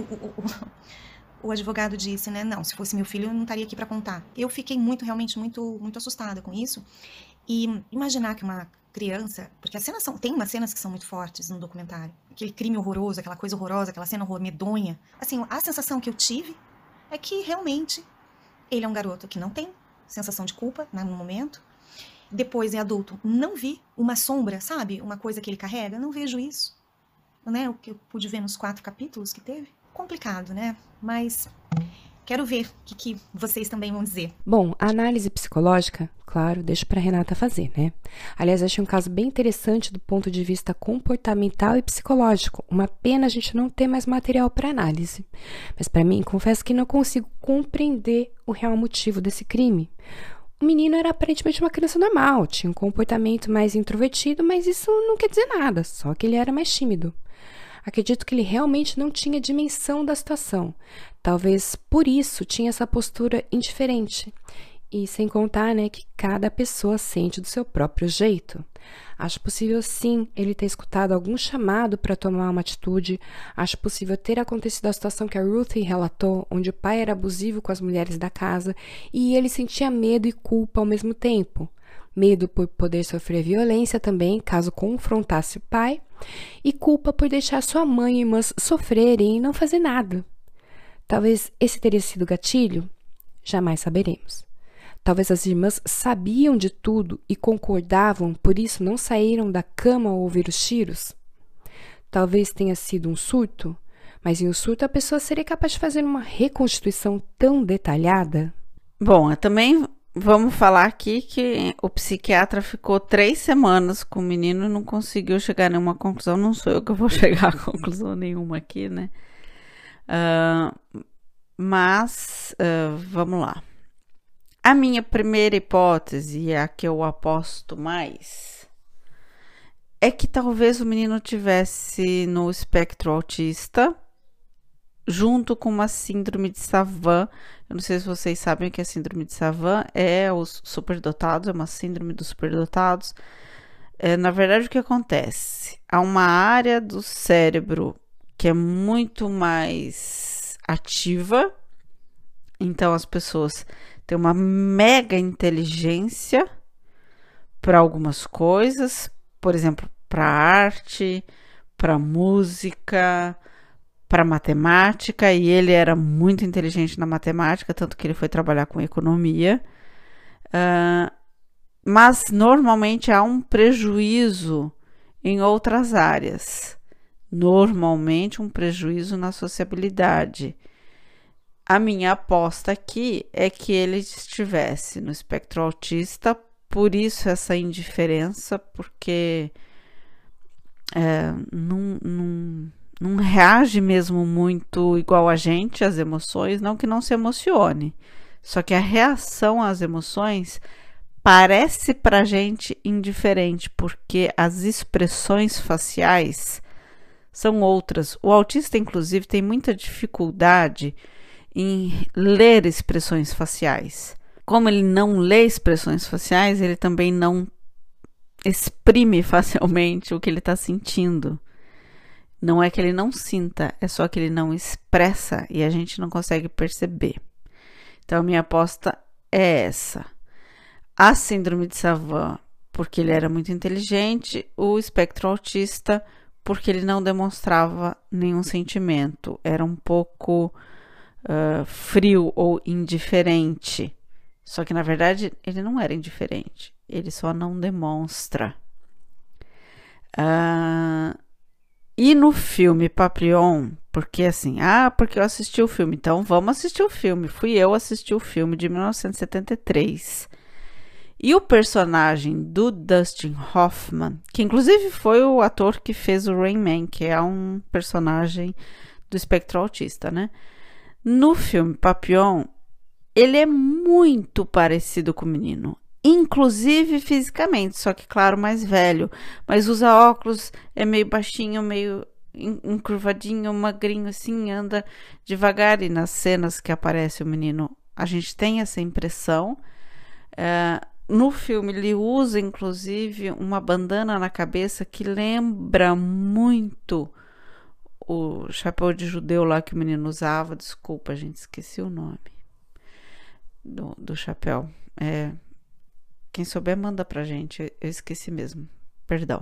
o advogado disse, né? Não, se fosse meu filho eu não estaria aqui para contar. Eu fiquei realmente muito assustada com isso. E imaginar que uma criança, porque as cenas tem umas cenas que são muito fortes no documentário, aquele crime horroroso, aquela coisa horrorosa, aquela cena medonha. Assim, a sensação que eu tive é que realmente ele é um garoto que não tem sensação de culpa, né, no momento. Depois, é adulto, não vi uma sombra, sabe? Uma coisa que ele carrega, não vejo isso. Né? O que eu pude ver nos 4 capítulos que teve. Complicado, né? Mas quero ver o que vocês também vão dizer. Bom, a análise psicológica, claro, deixo para Renata fazer, né? Aliás, achei um caso bem interessante do ponto de vista comportamental e psicológico. Uma pena a gente não ter mais material para análise. Mas para mim, confesso que não consigo compreender o real motivo desse crime. O menino era aparentemente uma criança normal, tinha um comportamento mais introvertido, mas isso não quer dizer nada, só que ele era mais tímido. Acredito que ele realmente não tinha dimensão da situação. Talvez por isso tinha essa postura indiferente. E sem contar, né, que cada pessoa sente do seu próprio jeito. Acho possível, sim, ele ter escutado algum chamado para tomar uma atitude. Acho possível ter acontecido a situação que a Ruthie relatou, onde o pai era abusivo com as mulheres da casa e ele sentia medo e culpa ao mesmo tempo. Medo por poder sofrer violência também, caso confrontasse o pai, e culpa por deixar sua mãe e irmãs sofrerem e não fazer nada. Talvez esse teria sido o gatilho? Jamais saberemos. Talvez as irmãs sabiam de tudo e concordavam, por isso não saíram da cama ao ouvir os tiros? Talvez tenha sido um surto, mas em um surto a pessoa seria capaz de fazer uma reconstituição tão detalhada? Bom, também vamos falar aqui que o psiquiatra ficou 3 semanas com o menino e não conseguiu chegar a nenhuma conclusão. Não sou eu que vou chegar a conclusão nenhuma aqui, né? Mas vamos lá. A minha primeira hipótese, e a que eu aposto mais, é que talvez o menino tivesse no espectro autista, junto com uma síndrome de Savant. Eu não sei se vocês sabem que a síndrome de Savant é os superdotados, é uma síndrome dos superdotados. Na verdade, o que acontece? Há uma área do cérebro que é muito mais ativa, então as pessoas têm uma mega inteligência, para algumas coisas, por exemplo, para arte, para música, para matemática, e ele era muito inteligente na matemática, tanto que ele foi trabalhar com economia. Mas normalmente há um prejuízo em outras áreas. Normalmente um prejuízo na sociabilidade. A minha aposta aqui é que ele estivesse no espectro autista, por isso essa indiferença, porque não reage mesmo muito igual a gente às emoções, não que não se emocione, só que a reação às emoções parece pra gente indiferente, porque as expressões faciais são outras. O autista, inclusive, tem muita dificuldade em ler expressões faciais. Como ele não lê expressões faciais, ele também não exprime facilmente o que ele está sentindo. Não é que ele não sinta, é só que ele não expressa e a gente não consegue perceber. Então, a minha aposta é essa. A síndrome de Savant, porque ele era muito inteligente, o espectro autista, porque ele não demonstrava nenhum sentimento, era um pouco frio ou indiferente. Só que, na verdade, ele não era indiferente, ele só não demonstra. E no filme Papillon, porque assim, porque eu assisti o filme, então vamos assistir o filme. Fui eu assistir o filme de 1973. E o personagem do Dustin Hoffman, que inclusive foi o ator que fez o Rain Man, que é um personagem do espectro autista, né? No filme Papillon, ele é muito parecido com o menino, inclusive fisicamente, só que claro, mais velho, mas usa óculos, é meio baixinho, meio encurvadinho, magrinho assim, anda devagar, e nas cenas que aparece o menino, a gente tem essa impressão. No filme ele usa inclusive uma bandana na cabeça que lembra muito o chapéu de judeu lá que o menino usava. Desculpa, gente, esqueci o nome do chapéu. Quem souber manda pra gente, eu esqueci mesmo, perdão.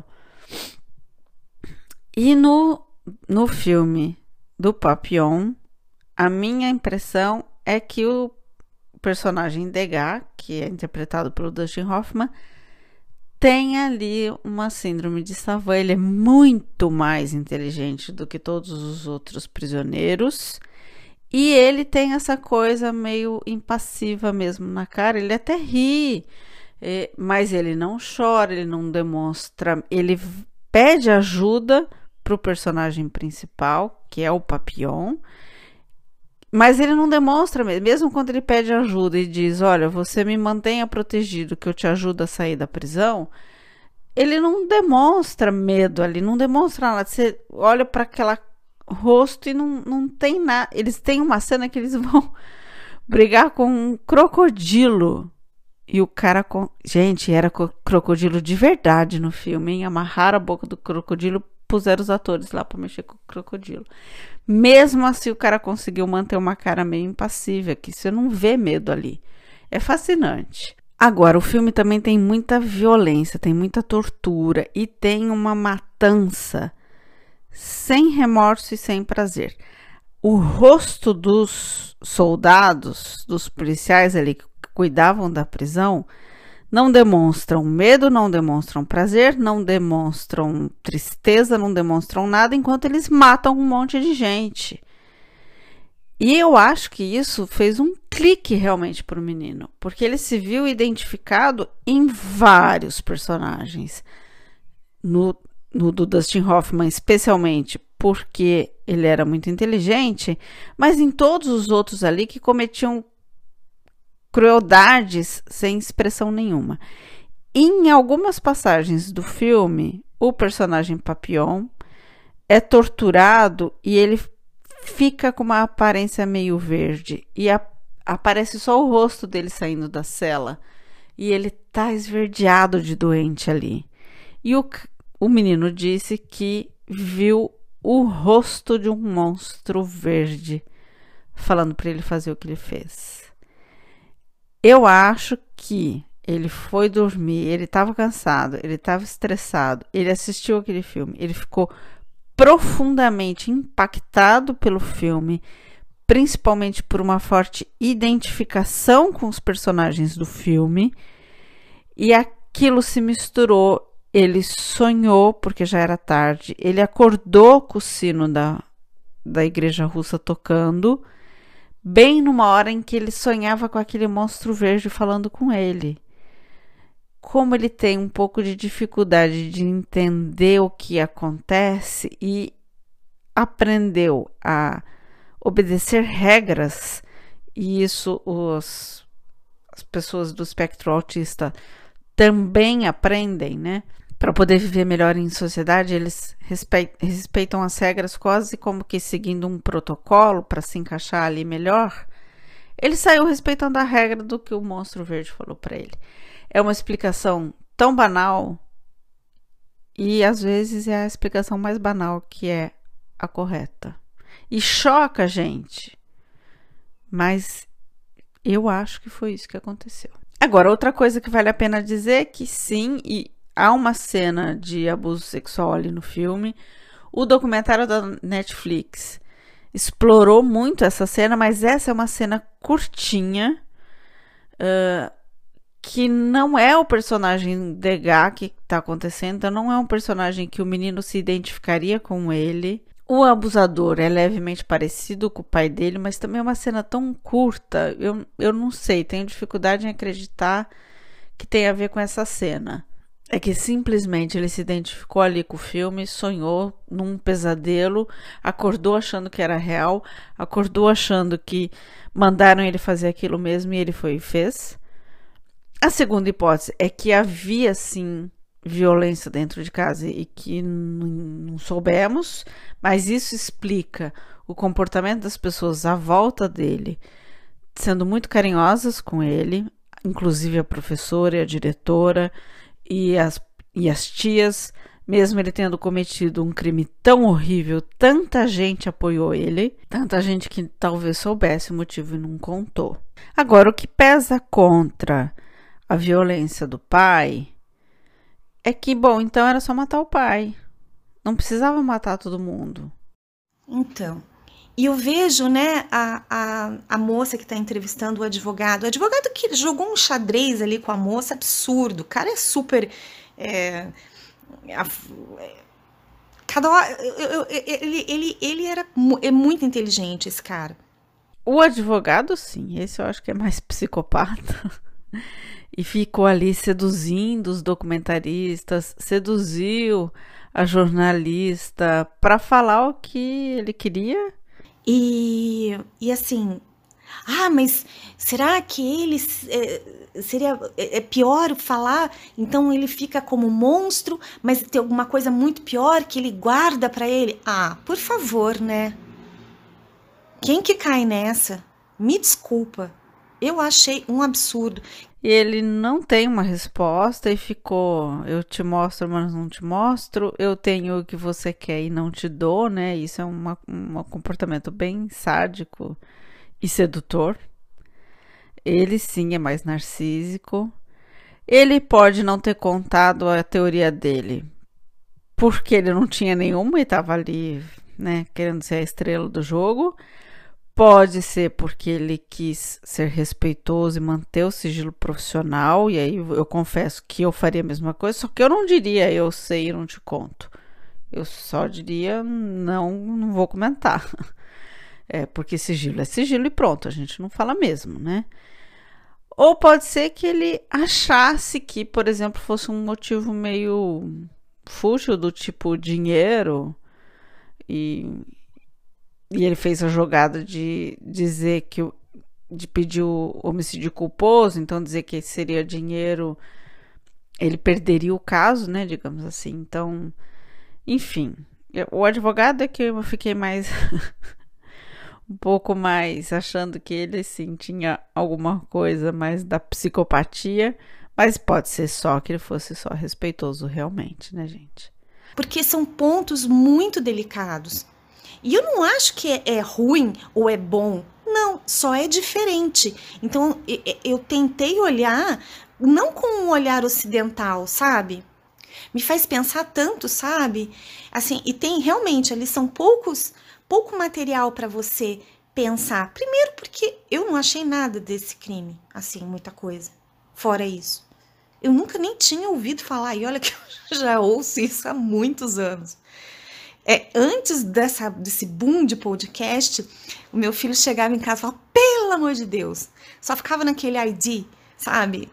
E no filme do Papillon, a minha impressão é que o personagem Degas, que é interpretado pelo Dustin Hoffman, tem ali uma síndrome de Savant. Ele é muito mais inteligente do que todos os outros prisioneiros e ele tem essa coisa meio impassiva mesmo na cara. Ele até ri, mas ele não chora, ele não demonstra, ele pede ajuda para o personagem principal, que é o Papillon, mas ele não demonstra, mesmo quando ele pede ajuda e diz, olha, você me mantenha protegido, que eu te ajudo a sair da prisão, ele não demonstra medo ali, não demonstra nada. Você olha para aquele rosto e não tem nada. Eles têm uma cena que eles vão brigar com um crocodilo. E o cara, gente, era crocodilo de verdade no filme, hein? Amarraram a boca do crocodilo, puseram os atores lá para mexer com o crocodilo. Mesmo assim, o cara conseguiu manter uma cara meio impassível, que você não vê medo ali. É fascinante. Agora, o filme também tem muita violência, tem muita tortura e tem uma matança sem remorso e sem prazer. O rosto dos soldados, dos policiais ali que cuidavam da prisão, não demonstram medo, não demonstram prazer, não demonstram tristeza, não demonstram nada, enquanto eles matam um monte de gente. E eu acho que isso fez um clique realmente para o menino, porque ele se viu identificado em vários personagens. No do Dustin Hoffman, especialmente porque ele era muito inteligente, mas em todos os outros ali que cometiam crueldades sem expressão nenhuma. Em algumas passagens do filme, o personagem Papillon é torturado e ele fica com uma aparência meio verde e aparece só o rosto dele saindo da cela e ele tá esverdeado de doente ali. E o menino disse que viu o rosto de um monstro verde falando para ele fazer o que ele fez. Eu acho que ele foi dormir, ele estava cansado, ele estava estressado, ele assistiu aquele filme, ele ficou profundamente impactado pelo filme, principalmente por uma forte identificação com os personagens do filme, e aquilo se misturou. Ele sonhou, porque já era tarde, ele acordou com o sino da igreja russa tocando, bem numa hora em que ele sonhava com aquele monstro verde falando com ele. Como ele tem um pouco de dificuldade de entender o que acontece e aprendeu a obedecer regras, e isso as pessoas do espectro autista também aprendem, né? Para poder viver melhor em sociedade, eles respeitam as regras quase como que seguindo um protocolo para se encaixar ali melhor. Ele saiu respeitando a regra do que o monstro verde falou para ele. É uma explicação tão banal, e às vezes é a explicação mais banal que é a correta. E choca a gente, mas eu acho que foi isso que aconteceu. Agora, outra coisa que vale a pena dizer é que sim, e há uma cena de abuso sexual ali no filme. O documentário da Netflix explorou muito essa cena, mas essa é uma cena curtinha, que não é o personagem Degas que está acontecendo, então não é um personagem que o menino se identificaria com ele. O abusador é levemente parecido com o pai dele, mas também é uma cena tão curta, eu não sei, tenho dificuldade em acreditar que tem a ver com essa cena. É que simplesmente ele se identificou ali com o filme, sonhou num pesadelo, acordou achando que era real, acordou achando que mandaram ele fazer aquilo mesmo e ele foi e fez. A segunda hipótese é que havia, sim, violência dentro de casa e que não soubemos, mas isso explica o comportamento das pessoas à volta dele, sendo muito carinhosas com ele, inclusive a professora e a diretora e as tias, mesmo ele tendo cometido um crime tão horrível, tanta gente apoiou ele, tanta gente que talvez soubesse o motivo e não contou. Agora, o que pesa contra a violência do pai é que, bom, então era só matar o pai. Não precisava matar todo mundo. Então, e eu vejo, né, a moça que está entrevistando o advogado que jogou um xadrez ali com a moça, absurdo. O cara é super... cada hora... é muito inteligente, esse cara. O advogado, sim. Esse eu acho que é mais psicopata. E ficou ali seduzindo os documentaristas, seduziu a jornalista para falar o que ele queria. E assim, mas será que ele seria pior falar? Então ele fica como monstro, mas tem alguma coisa muito pior que ele guarda para ele? Por favor, né? Quem que cai nessa? Me desculpa. Eu achei um absurdo. E ele não tem uma resposta e ficou, eu te mostro, mas não te mostro, eu tenho o que você quer e não te dou, né? Isso é um comportamento bem sádico e sedutor. Ele sim é mais narcísico. Ele pode não ter contado a teoria dele porque ele não tinha nenhuma e estava ali, né, querendo ser a estrela do jogo. Pode ser porque ele quis ser respeitoso e manter o sigilo profissional, e aí eu confesso que eu faria a mesma coisa, só que eu não diria eu sei e não te conto. Eu só diria não vou comentar. Porque sigilo é sigilo e pronto, a gente não fala mesmo, né? Ou pode ser que ele achasse que, por exemplo, fosse um motivo meio fútil, do tipo dinheiro, e ele fez a jogada de dizer de pedir o homicídio culposo, então dizer que seria dinheiro, ele perderia o caso, né, digamos assim. Então, enfim, o advogado é que eu fiquei mais um pouco mais achando que ele sim tinha alguma coisa mais da psicopatia, mas pode ser só que ele fosse só respeitoso realmente, né, gente? Porque são pontos muito delicados. E eu não acho que é ruim ou é bom. Não, só é diferente. Então, eu tentei olhar não com um olhar ocidental, sabe? Me faz pensar tanto, sabe? Assim, e tem realmente, ali são pouco material para você pensar. Primeiro porque eu não achei nada desse crime, assim, muita coisa. Fora isso. Eu nunca nem tinha ouvido falar, e olha que eu já ouço isso há muitos anos. Antes desse boom de podcast, o meu filho chegava em casa e falava, pelo amor de Deus, só ficava naquele ID, sabe?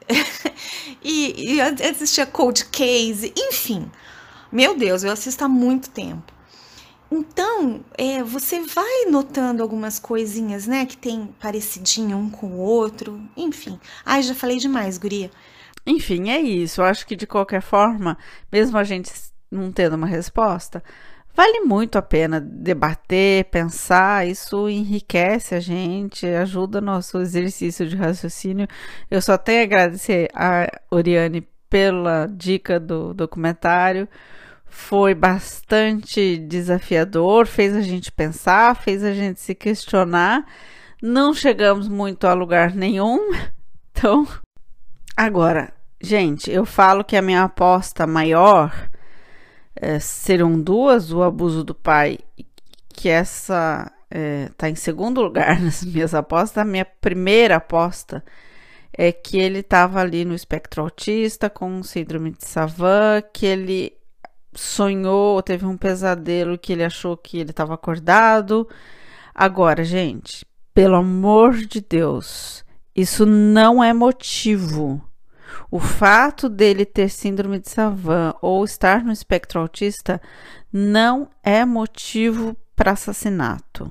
e assistia Cold Case, enfim. Meu Deus, eu assisto há muito tempo. Então, você vai notando algumas coisinhas, né, que tem parecidinho um com o outro, enfim. Ai, já falei demais, guria. Enfim, é isso. Eu acho que, de qualquer forma, mesmo a gente não tendo uma resposta, vale muito a pena debater, pensar. Isso enriquece a gente, ajuda nosso exercício de raciocínio. Eu só tenho a agradecer a Oriane pela dica do documentário. Foi bastante desafiador, fez a gente pensar, fez a gente se questionar. Não chegamos muito a lugar nenhum. Então, agora, gente, eu falo que a minha aposta maior serão duas: o abuso do pai, que essa tá em segundo lugar nas minhas apostas. A minha primeira aposta é que ele estava ali no espectro autista com síndrome de Savant, que ele sonhou, teve um pesadelo que ele achou que ele estava acordado. Agora, gente, pelo amor de Deus, isso não é motivo. O fato dele ter síndrome de Savant ou estar no espectro autista não é motivo para assassinato.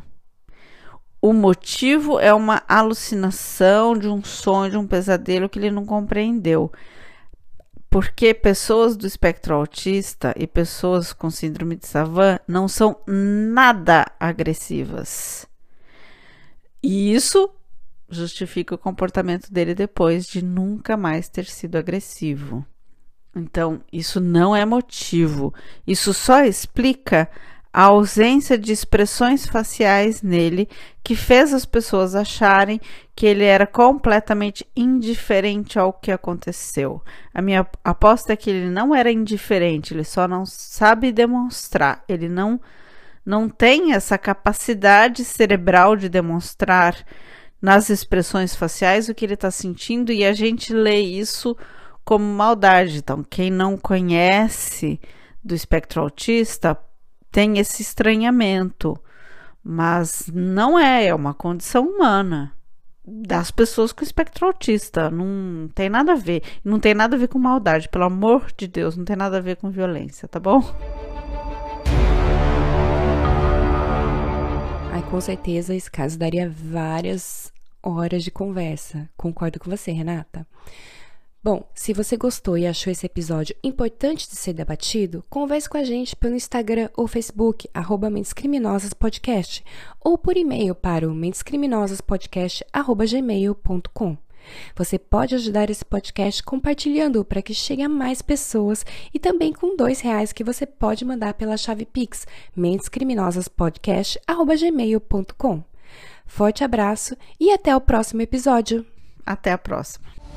O motivo é uma alucinação de um sonho, de um pesadelo que ele não compreendeu. Porque pessoas do espectro autista e pessoas com síndrome de Savant não são nada agressivas. E isso justifica o comportamento dele depois de nunca mais ter sido agressivo. Então, isso não é motivo. Isso só explica a ausência de expressões faciais nele, que fez as pessoas acharem que ele era completamente indiferente ao que aconteceu. A minha aposta é que ele não era indiferente, ele só não sabe demonstrar. Ele não tem essa capacidade cerebral de demonstrar nas expressões faciais o que ele está sentindo, e a gente lê isso como maldade. Então, quem não conhece do espectro autista tem esse estranhamento, mas não é uma condição humana das pessoas com espectro autista. Não tem nada a ver. Não tem nada a ver com maldade, pelo amor de Deus, não tem nada a ver com violência, tá bom? Ai, com certeza esse caso daria várias horas de conversa. Concordo com você, Renata. Bom, se você gostou e achou esse episódio importante de ser debatido, converse com a gente pelo Instagram ou Facebook, @mentescriminosaspodcast, ou por e-mail para o mentescriminosaspodcast@gmail.com. Você pode ajudar esse podcast compartilhando para que chegue a mais pessoas, e também com R$2 que você pode mandar pela chave Pix, mentescriminosaspodcast@gmail.com. Forte abraço e até o próximo episódio. Até a próxima.